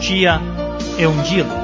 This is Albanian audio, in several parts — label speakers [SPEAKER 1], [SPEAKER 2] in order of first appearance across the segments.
[SPEAKER 1] fuqia e ungjillit.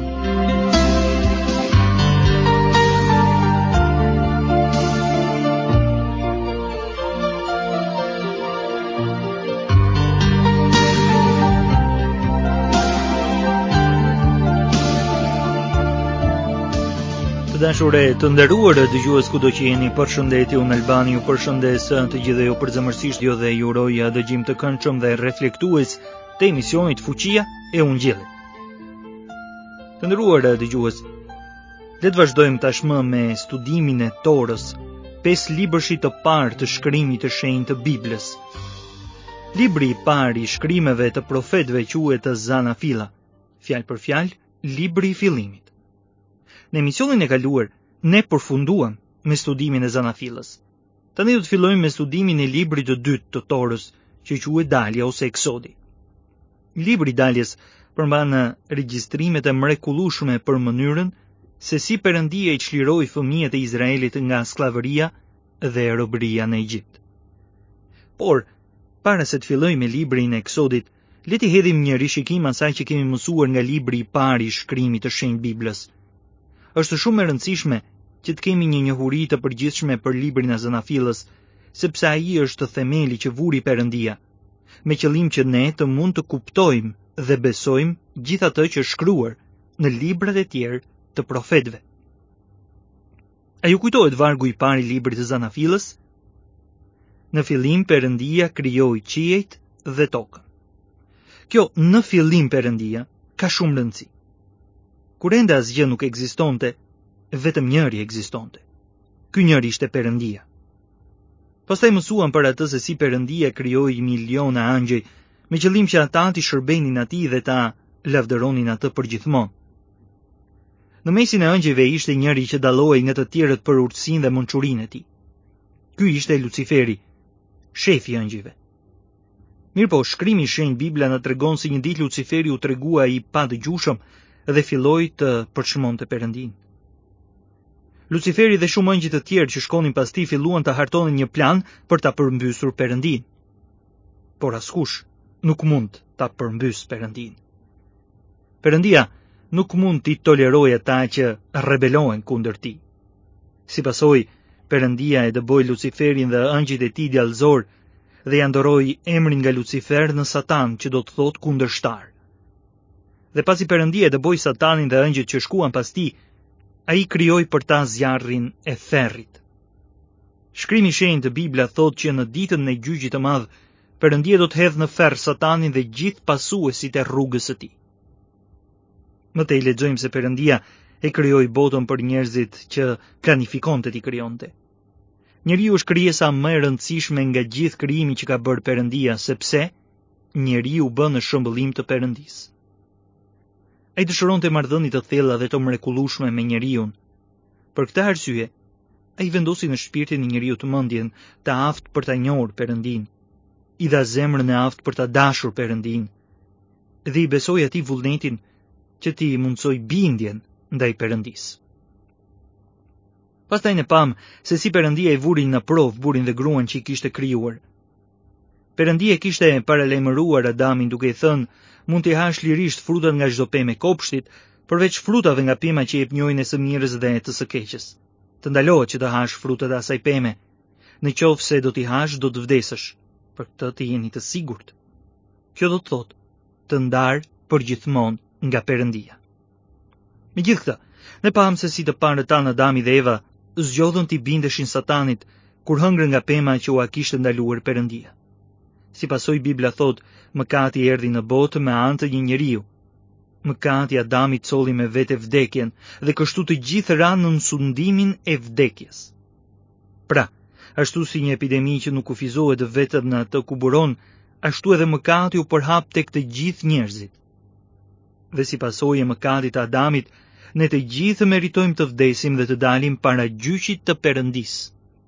[SPEAKER 1] Të dashurë, të nderuar dëgjues kudo që jeni, përshëndetje, unë Albani ju përshëndes të gjithë ju përzemërsisht dhe ju uroj dëgjim të këndshëm dhe reflektues të emisionit Fuqia e Ungjillit. Të nderuar dëgjues, le të vazhdojmë tashmë me studimin e Torës, 5 libërshit të parë të shkrimit të shenjtë të Biblës. Libri i parë i shkrimeve të profetëve quhet Zanafila, fjalë për fjalë, libri i fillimit. Në emisionin e kaluar, ne përfunduam me studimin e Zanafilës. Tani do të fillojmë me studimin e librit të dytë të Torës, që quhet Dalja ose Eksodi. Libri i Daljes përmban regjistrimet e mrekullueshme për mënyrën se si Perëndia i çliroi fëmijët e Izraelit nga skllavëria dhe robëria në Egjipt. Por, para se të fillojmë me librin e Eksodit, le të hedhim një rishikim asaj që kemi mësuar nga libri i parë i shkrimit të shenjtë Biblës. Është shumë e rëndësishme që të kemi një njohuri të përgjithshme për librin e Zanafilës, sepse ai është themeli që vuri Perëndia, me qëllim që ne të mund të kuptojmë dhe besojmë gjithë atë që është shkruar në librat e tjerë të profetëve. A ju kujtohet vargu i parë i librit të Zanafilës? Në fillim Perëndia krijoi qiejt dhe tokën. Kjo në fillim Perëndia ka shumë rëndësi. Kur ende asgjë nuk ekzistonte, vetëm njëri ekzistonte. Ky njëri ishte Perëndia. Pastaj mësuam për atë se si Perëndia krijoi miliona angjëj, me qëllim që ata t'i shërbenin atij dhe ta lavdëronin atë përgjithmonë. Në mesin e angjëjve ishte njëri që dallohej nga të tjerët për urtësinë dhe mençurinë e tij. Ky ishte Luciferi, shefi i angjëjve. Mirpo, shkrimi i shenjtë Bibla na tregon se një ditë Luciferi u tregua i padëgjueshëm dhe filloi të përçmonte Perëndin. Luciferi dhe shumë angjë të tjerë që shkonin pas tij filluan të hartonin një plan për ta përmbysur Perëndin. Por askush nuk mund ta përmbys Perëndin. Perëndia nuk mund t'i tolerojë ata që rebelohen kundër tij. Si pasojë, Perëndia e dëboi Luciferin dhe angjëjt e tij djallëzor dhe ja ndoroi emrin nga Lucifer në Satan, që do të thotë kundërshtar. Dhe pasi Perëndia e dëboi Satanin dhe angjëjt që shkuan pas tij, ai krijoi për ta zjarrin e therrit. Shkrimi i shenjtë të Bibla thotë që në ditën e gjyqit të madh, Perëndia do të hedhë në ferr Satanin dhe gjithë pasuesit e rrugës së tij. Mëtej lexojmë se Perëndia e krijoi botën për njerëzit që planifikonte t'i krijonte. Njeriu është krijesa më e rëndësishme nga gjithë krijimi që ka bërë Perëndia, sepse njeriu bën në shëmbëllim të Perëndisë. Ai dëshironte marrëdhënie të thella dhe të mrekullueshme me njeriun. Për këtë arsye, ai vendosi në shpirtin e njeriu të mendjen të aftë për ta njohur Perëndin, i dha zemrën e aftë për ta dashur Perëndin, dhe i besoi atij vullnetin që t'i mundsoi bindjen ndaj Perëndisë. Pastaj ne pam se si Perëndia i vuri në provë burrin dhe gruan që i kishte krijuar. Perëndia kishte paralajmëruar Adamin duke i thënë: mund t'i hash lirisht frutat nga çdo pemë e kopshtit, përveç frutave nga pema që jep njojën e së mirës dhe të së keqes. Të ndalohet që të hash frutat e asaj peme. Në qoftë se do t'i hash, do të vdesësh. Për këtë të jeni të sigurt. Kjo do të thotë të ndarë përgjithmonë nga Perëndia. Megjithatë, ne pam se si të parët tanë Adami dhe Eva zgjodhën t'i bindeshin Satanit kur hëngrën nga pema që ua kishte ndaluar Perëndia. Si pasojë Bibla thotë, mëkati erdhi në botë me anë të një njeriu. Mëkati Adamit colli me vete vdekjen dhe kështu të gjithë ranë në sundimin e vdekjes. Pra, ashtu si një epidemi që nuk kufizohet vetëm në atë ku buron, ashtu edhe mëkati u përhap tek të gjithë njerëzit. Dhe si pasojë e mëkatit të Adamit, ne të gjithë meritojmë të vdesim dhe të dalim para gjyqit të Perëndisë.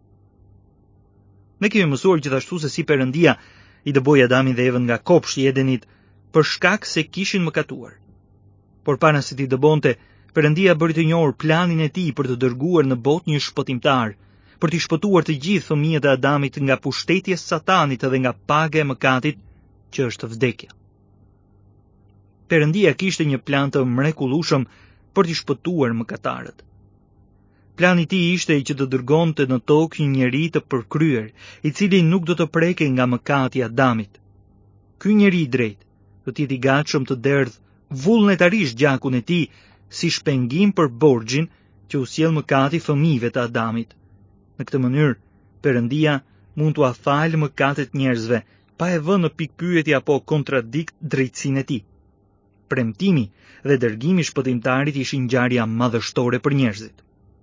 [SPEAKER 1] Ne kemi mësuar gjithashtu se si Perëndia i dëboi Adamin dhe Evën nga kopshti i Edenit për shkak se kishin mëkatuar. Por para se t'i dëbonte, Perëndia bëri të njohur planin e tij për të dërguar në botë një shpëtimtar, për t'i shpëtuar të gjithë fëmijët e Adamit nga pushtetja e Satanit dhe nga paga e mëkatit, që është vdekja. Perëndia kishte një plan të mrekullueshëm për t'i shpëtuar mëkatarët. Plani i tij ishte që të dërgonte në tokë një njeri të përkryer, i cili nuk do të prekej nga mëkati i Adamit. Ky njeri i drejtë do të jetë i gatshëm të derdh vullnetarisht gjakun e tij si shpengim për borxhin që u sjell mëkati fëmijëve të Adamit. Në këtë mënyrë, Perëndia mund t'ua falë mëkatet njerëzve, pa e vënë në pikë pyetje apo kontradikt drejtsinë e tij. Premtimi dhe dërgimi i shpëtimtarit ishin ngjarja madhështore për njerëzit.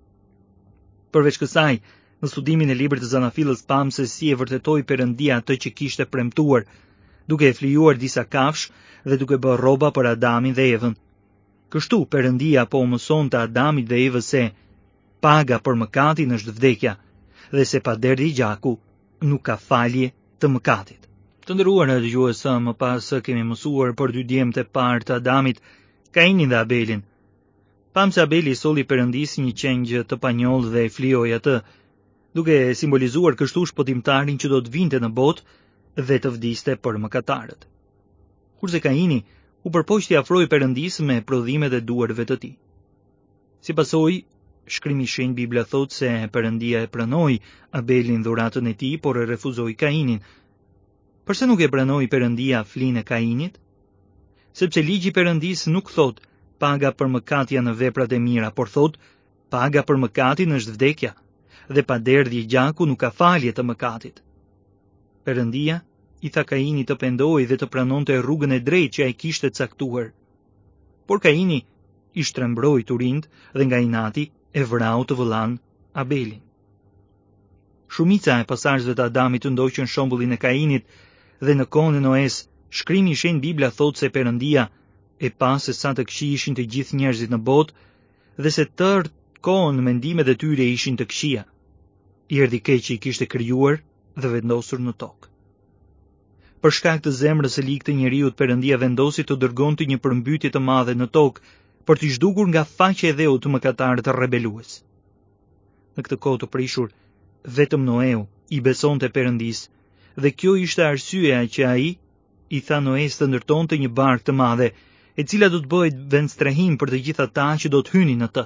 [SPEAKER 1] Përveç kësaj, në studimin e librit të Zanafillës pam se si e vërtetoi Perëndia atë që kishte premtuar, duke e flijuar disa kafsh dhe duke bërë rroba për Adamin dhe Evën. Kështu Perëndia po mësonte Adamit dhe Evës se paga për mëkatin është vdekja dhe se pa derdhë gjaku nuk ka falje të mëkatit. Të nderuara dëgjues, më pas kemi mësuar për dy djemtë e parë të Adamit, Kainin dhe Abelin. Pam se Abeli solli Perëndisë një qengjë të panjollë dhe e flijoi atë, duke simbolizuar kështu shpëtimtarin që do të vinte në botë dhe të vdiste për mëkatarët. Kurse Kaini u përpoq t'i afrojë Perëndisë me prodhimet e duarve të tij. Si pasojë, shkrimi i shenjtë Bibla thotë se Perëndia e pranoi Abelin dhuratën e tij, por e refuzoi Kainin. Përse nuk e pranoi Perëndia flinë e Kainit? Sepse ligji i Perëndisë nuk thotë paga për mëkat janë veprat e mira, por thotë paga për mëkatin është vdekja, dhe pa derdhje gjaku nuk ka falje të mëkatit. Perëndia i tha Kainit të pendohej dhe të pranonte rrugën e drejtë që ai kishte caktuar. Por Kaini i shtrembroi Turind dhe nga inati e vrau të vëllan Abelin. Shumica e pasazheve të Adamit të ndoqën shembullin e Kainit dhe në kohën e Noes, shkrimi i shenjtë Bibla thotë se Perëndia e pa se sa të këqij ishin të gjithë njerëzit në botë dhe se tërë kohën mendimet e tyre ishin të këqija. I erdhi keqi i kishte krijuar dhe vendosur në tokë. Për shkak të zemrës së ligë të njeriut, Perëndia vendosi të dërgonte një përmbytje të madhe në tokë për t'i zhdukur nga faqja e dheut të mëkatarët rebelues. Në këtë kohë të prishur, vetëm Noeu i besonte Perëndisë, dhe kjo ishte arsyeja që ai i tha Noes të ndërtonte një barkë të madhe, e cila do të bëhet vendstrehim për të gjithë ata që do të hynin në të.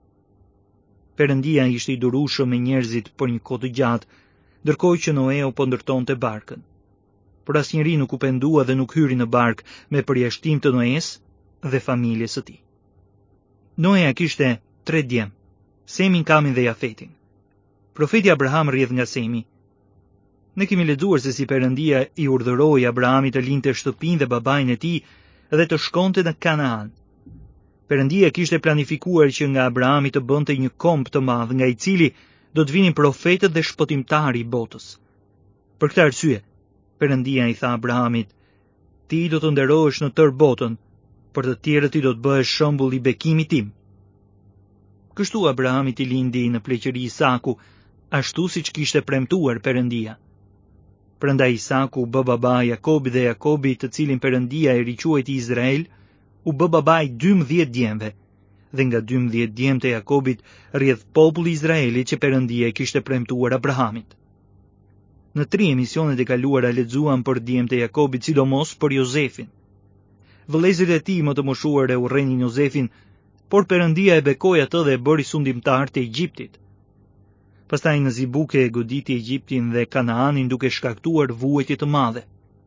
[SPEAKER 1] Perëndia ishte i durueshëm me njerëzit për një kohë të gjatë, ndërkohë që Noeu po ndërtonte barkën. Por asnjëri nuk u pendua dhe nuk hyri në barkë me përjashtim të Noes dhe familjes së tij. Noea kishte 3 djem, Semin, Kamin dhe Jafetin. Profeti Abraham rrjedh nga Semi. Ne kemi lexuar se si Perëndia i urdhëroi Abrahamit të linte shtëpinë dhe babain e tij dhe të shkonte në Kanaan. Perëndia kishte planifikuar që nga Abrahami të bënte një komb të madh nga i cili do të vinin profetët dhe shpëtimtari i botës. Për këtë arsye, Perëndia i tha Abrahamit: "Ti do të nderohesh në tërë botën, për të tjerët ti do të bëhesh shembull i bekimit tim." Kështu Abrahamit i lindi në pleqëri Isaku, ashtu siç kishte premtuar Perëndia. Prandaj Isaku u bë baba Jakobit dhe Jakobi, të cilin Perëndia e riquajti Izrael, u bë baba i 12 djemve, dhe nga 12 djemt e Jakobit rrjedh populli i Izraelit që Perëndia e kishte premtuar Abrahamit. Në 3 emisionet e kaluara lexuam për djemt e Jakobit, sidomos për Jozefin. Vëllezërit e tij më të moshuar e urrenin Jozefin, por Perëndia e bekoi atë dhe e bëri sundimtar të Egjiptit. Pastaj në Zibuke e goditi Egjiptin dhe Kanaanin duke shkaktuar vuajtje të madhe.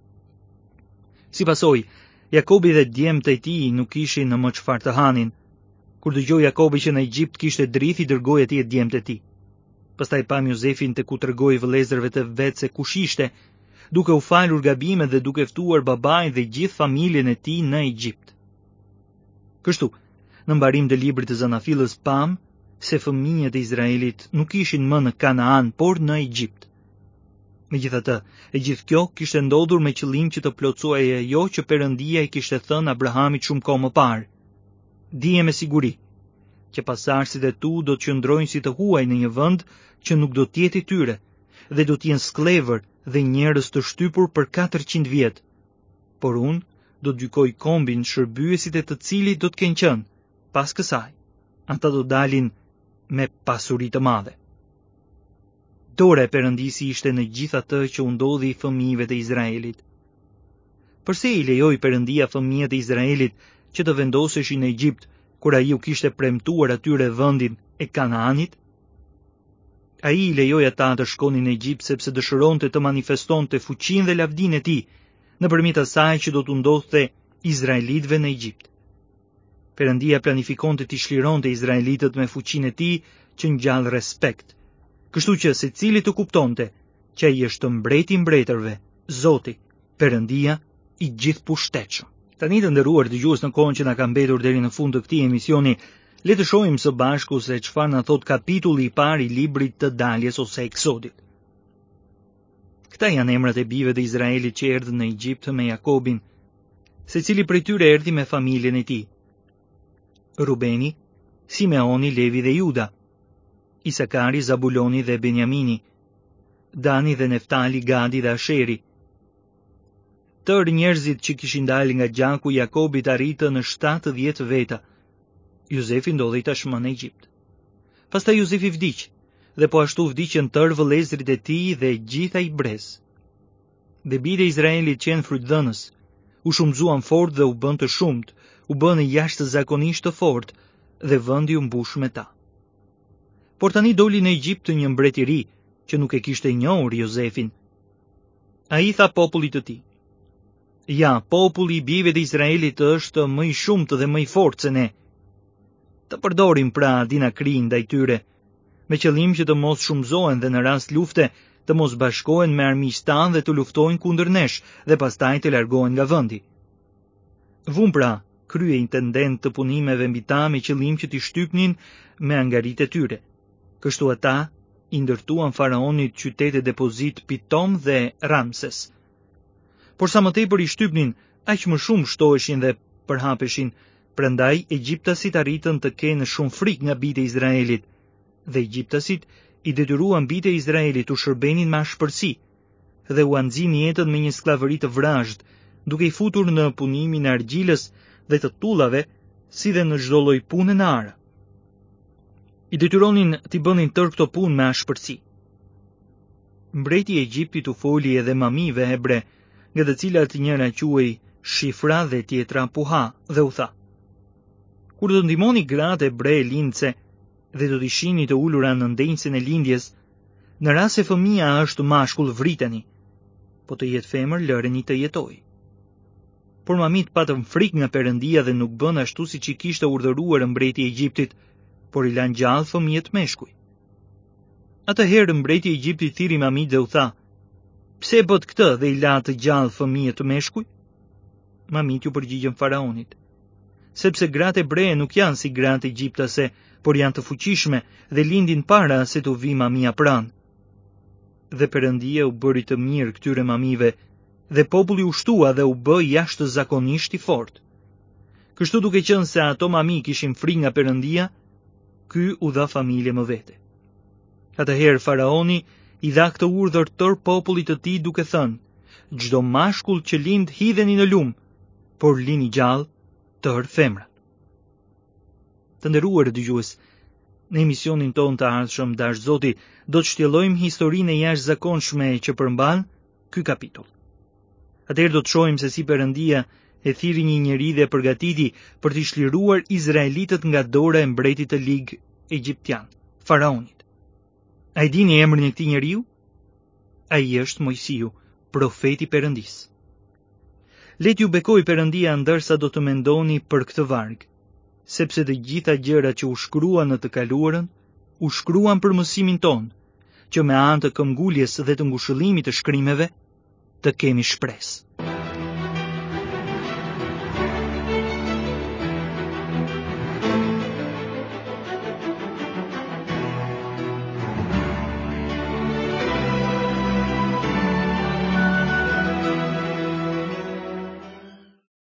[SPEAKER 1] Si pasojë, Jakobi dhe djemtë e tij nuk kishin në më çfarë të hanin. Kur dëgjoi Jakobi që në Egjipt kishte dritë, i dërgoi atje djemtë e tij. Pastaj pam Jozefin te ku tregoi vëllezërve të vet se kush ishte, duke u falur gabimet dhe duke ftuar babain dhe gjithë familjen e tij në Egjipt. Kështu, në mbarim të librit të Zanafillës pam se fëmijët e Izraelit nuk ishin më në Kanaan, por në Egjipt. Megjithatë, e gjithë kjo kishte ndodhur me qëllim që të plotësohej ajo që Perëndia i kishte thënë Abrahamit shumë kohë më parë. Dije me siguri që pasardhësit e tu do të qëndrojnë si të huaj në një vend që nuk do të jetë i tyre, dhe do të jenë skllëvër dhe njerëz të shtypur për 400 vjet. Por unë do të gjykoj kombin shërbyesit e të cilit do të kenë qenë. Pas kësaj, ata do dalin me pasuri të madhe. Dora e Perëndisë ishte në gjithë atë që u ndodhi fëmijëve të Izraelit. Përse i lejoi Perëndia fëmijët e Izraelit që të vendoseshin në Egjipt, kur ai u kishte premtuar atyre vendin e Kanaanit? Ai i lejoi ata të shkonin në Egjipt sepse dëshironte të manifestonte fuqinë dhe lavdinë e tij nëpërmjet asaj që do t'u ndodhte izraelitëve në Egjipt. Perëndia planifikonte t'i çlironte izraelitët me fuqinë e tij që ngjall respekt, kështu që secili të kuptonte që ai është mbreti i mbretërve, Zoti, Perëndia i gjithëpushtetshëm. Tani të nderuar dëgjues, në kohën që na ka mbetur deri në fund të këtij emisioni, le të shohim së bashku se çfarë na thot kapitulli i parë i librit të Daljes ose Eksodit. Këta janë emrat e bijve të Izraelit që erdhën në Egjipt me Jakobin, secili prej tyre erdhi me familjen e tij. Rubeni, Simeoni, Levi dhe Juda, Isakari, Zabuloni dhe Benjamini, Dani dhe Neftali, Gadi dhe Asheri. Tërë njerëzit që kishin dalë nga gjaku i Jakobit arritën në 70 veta. Jozefi ndodhej tashmë në Egjipt. Pastaj Jozefi vdiq, dhe po ashtu vdiqën tërë vëllezërit e tij dhe gjithaj brez. Dhe bijtë e Izraelit qenë frytdhënës, u shumëzuan fort dhe u bën të shumët, u bënë jashtëzakonisht të fortë, dhe vendi u mbush me ta. Por tani doli në Egjipt një mbret i ri, që nuk e kishte njohur Jozefin. Ai tha popullit të tij: "Ja, populli i bijve të Izraelit është më i shumtë dhe më i fortë se ne. Të përdorim pra dinakrin ndaj tyre, me qëllim që të mos shumëzohen dhe në rast lufte të mos bashkohen me armiqtë tanë dhe të luftojnë kundër nesh dhe pastaj të largohen nga vendi. Vum pra krye intendent të punimeve mbi ta me qëllim që t'i shtypnin me angaritë e tyre." Kështu ata i ndërtuan faraonit qytete depozit Pitom dhe Ramses. Por sa më tepër i shtypnin, aq më shumë shtoheshin dhe përhapeshin, prandaj egjiptasit arritën të kenë shumë frikë nga bijtë e Izraelit, dhe egjiptasit i detyruan bijtë e Izraelit u shërbenin me ashpërsi dhe u anxhin jetën me një skllavëri të vrazhd, duke i futur në punimin e argjilës dhe të tullave, si dhe në çdo lloj pune në arë. I detyronin t'i bënin tërë këto punë me ashpërsi. Mbreti i Egjiptit u foli edhe mamive hebre, nga të cilat njëra quhej Shifra dhe tjetra Puha, dhe u tha: "Kur do ndihmoni gratë hebre lindse dhe do t'i shihni të ulura në ndenjësin e lindjes, në rast se fëmia është mashkull vriteni, po të jetë femër lëreni të jetojë." Por mamit patën frikë nga Perëndia dhe nuk bën ashtu siç i kishte urdhëruar mbreti i Egjiptit, por i lanë gjallë fëmijët meshkuj. Atëherë mbreti i Egjiptit thiri mamit dhe u tha: "Pse e bët këtë dhe i la të gjallë fëmijët meshkuj?" Mamit ju përgjigjen faraonit: "Sepse gratë hebre nuk janë si gratë egjiptase, por janë të fuqishme dhe lindin para se të vi mamia pranë." Dhe Perëndia u bëri të mirë këtyre mamive, dhe populli u shtua dhe u bë jashtëzakonisht i fortë. Kështu duke qenë se ato mami kishin frikë nga Perëndia, ky u dha familje më vete. Atëherë faraoni i dha këtë urdhër tërë popullit të tij duke thënë: "Çdo mashkull që lind hidheni në lum, por lini gjallë tërë femrat." Të nderuar dëgjues, në emisionin ton të ardhshëm dash Zoti do të shtjellojmë historinë e jashtëzakonshme që përmban ky kapitull. Atëherë do të shohim se si Perëndia e thiri një njeri dhe përgatiti për t'i shliruar izraelitët nga dora e mbretit të lig egjiptian, faraonit. A i dini emrin e këtij njeriu? Ai është Mojsiu, profeti i Perëndisë. Le t'ju bekoj Perëndia ndërsa do të mendoni për këtë varg, sepse të gjitha gjërat që u shkruan në të kaluarën, u shkruan për mësimin ton, që me anë të këmbguljes dhe të ngushëllimit të shkrimeve, të kemi shpresë.